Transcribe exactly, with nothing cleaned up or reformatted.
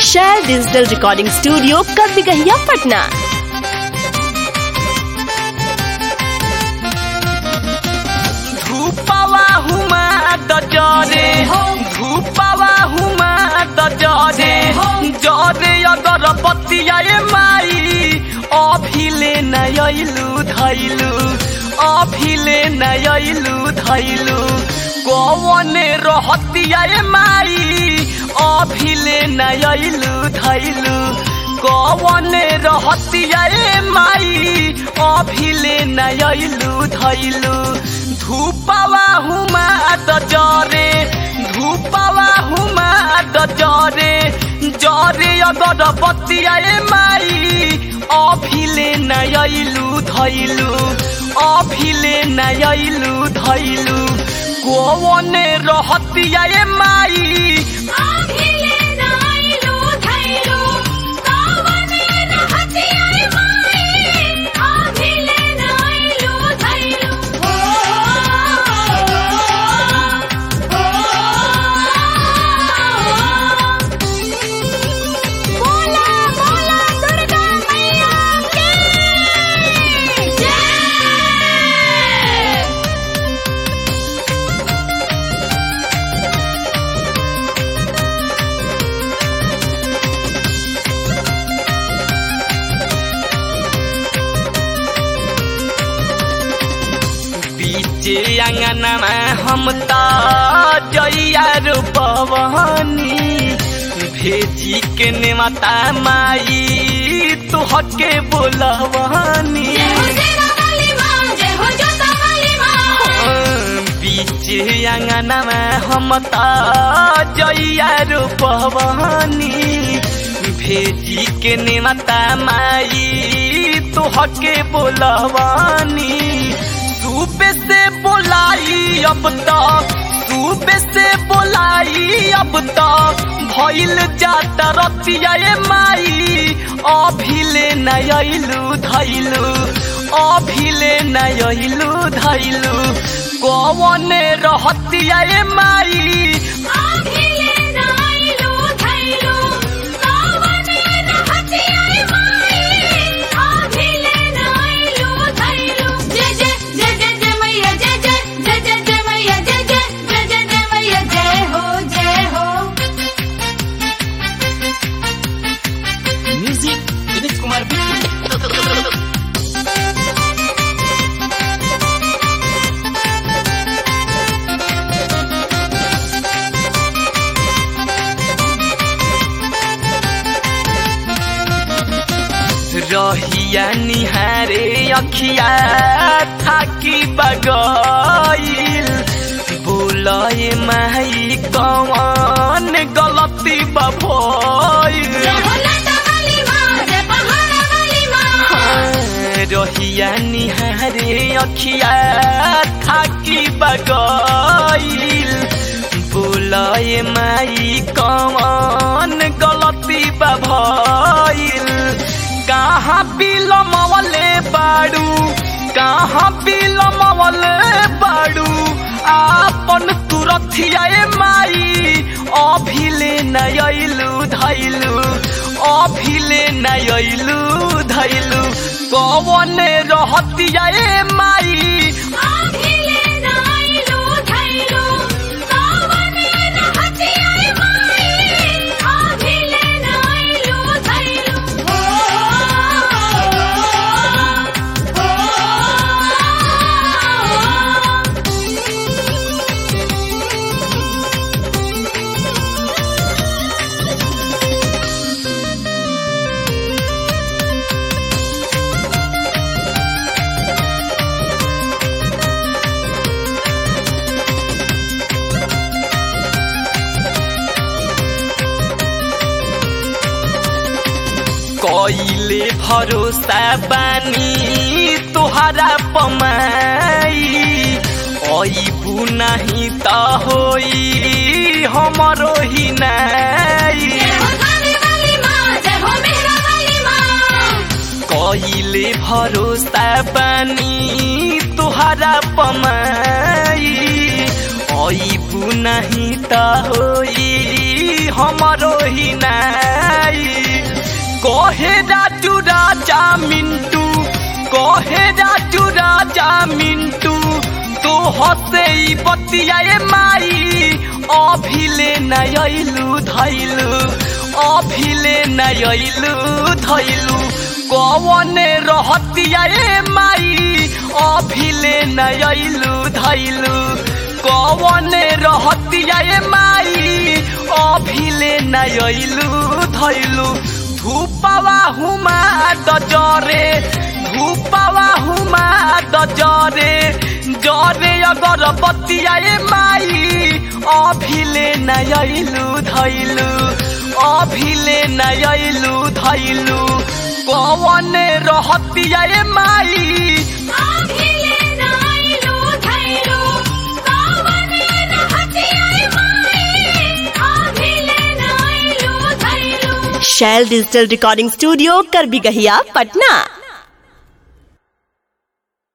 शहर digital recording studio Kadbigahiya Patna. धूपवा हुमा दजरे धूपवा हुमा दजरे जरे अगरबत्तिया माई अभिले नयलु धैलु अभिले नयलु धैलु कौने रहतिया माई अभिले नयलु धैलु कौने रहतिया माई अभिले नयलु धैलु धूपवा हुमा दजरे धूपवा हुमा दजरे जरे अगरबत्तिया माई अभिले नयलु धैलु अभिले नयलु धैलु कौने रहतिया माई अभिले नयलु धैलु कौने रहतिया माई अभिले नयलु धैलु ओ बोला बोला दुर्गा मैया की जय। बीचे अंगनमा हम ता जइया रूपवनी भेजी के नेवता माई तुहके बोलवनी जय हो शेरा वाली माँ जय हो जोता वाली माँ। बीचे अंगनमा हम ता जइया रूपवनी भेजी के नेवता माई तुहके बोलवनी सूबे से बोलाई अब तक सूबे से बोलाई अब तक भइल जाता रतिया माई अभिले नयलु धैलु अभिले नयलु धैलु कौने रहतिया माई अभिले नयलु धैलु कौने रहतिया माई अभिले नयलु धैलु। जय जय जय जय जय मैया जय जय जय जय जय मैया जय जय जय जय जय मैया जय हो जय हो। म्यूजिक विनीत कुमार रहिया निहारे अखिया थाकी बगैल बोलए माई कौन गलती बभइल जय हो लाटा वाली माँ जय पहाड़ा वाली माँ। रहिया निहारे अखिया थाकी बगैल बोलए माई कौन गलती बभइल कहाँ बिलमवले बाड़ू कहाँ बिलमवले बाड़ू आपन तुरथिया माई अभिले नयलु धैलु अभिले नयलु धैलु कौने रहतिया माई अभिले नयलु धैलु कौने रहतिया माई अभिले नयलु धैलु ओ कइले भरोसा बानी तोहरा पमाई अइबू नहीं त होई हमरो ही नाई जय हो थाने वाली माँ जय हो मेहरा वाली माँ। कइले भरोसा बानी तोहरा पमाई अइबू नहीं त होई हमरो ही नाई कहे राजू राजा मिंटू कहे राजू राजा मिंटू तो हसे बतियाए माई अभिले नयलू धैलू अभिले नयलू धैलू कौन रहतियाए माई अभिले नयलू धैलू कौन रहतियाए माई अभिले नयलू धैलू धूपवा हुमा दजरे धूपवा हुमा दजरे जरे अगर बतियाए माई अभिले नयलू धैलू अभिले नयलू धैलू कौन रहतियाए माई अभिले नयलू धैलू कौन रहतियाए माई अभिले नयलू धैलू शैल digital recording studio Karbigahiya Patna.